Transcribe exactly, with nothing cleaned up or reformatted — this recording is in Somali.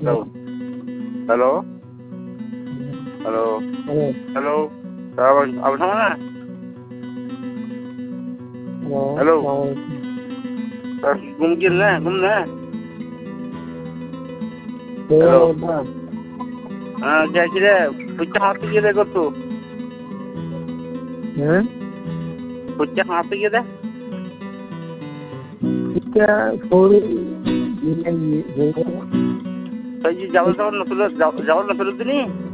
Hello. Hello. Hello. Hello. Hello. Sao ông sao á? Hello. Hello. Hello. Mungkin lah, mungkin lah. Hello. Hello. Ah, kira-kira puncak hati kita kau tu. Hmm? Puncak hati kita? Kita sorry. Ini ini. Saya jauh jauh nak terus jauh jauh nak terus ni.